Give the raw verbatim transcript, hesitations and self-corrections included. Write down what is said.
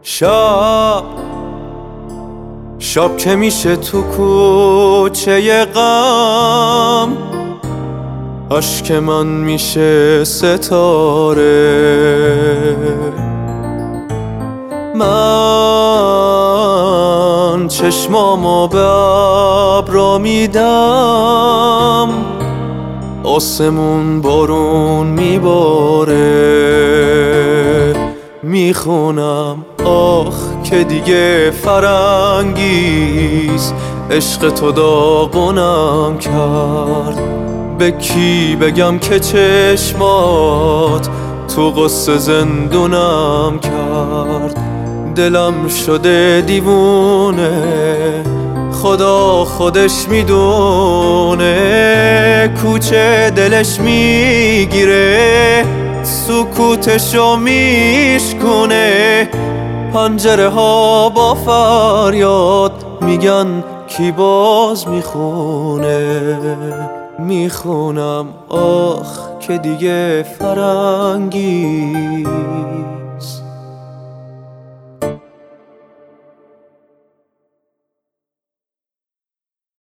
شب شب که میشه تو کوچه غم، اشک من میشه ستاره. من چشمامو به ابرا میدم، آسمون بارون میباره. میخونم آخ که دیگه فرنگیست، عشق تو داغونم کرد. به کی بگم که چشمات تو غصه زندونم کرد؟ دلم شده دیوونه، خدا خودش میدونه. کوچه دلش میگیره، سکوتشو میشکونه. پنجره ها با فریاد میگن کی باز میخونه. میخونم آخ که دیگه فرنگی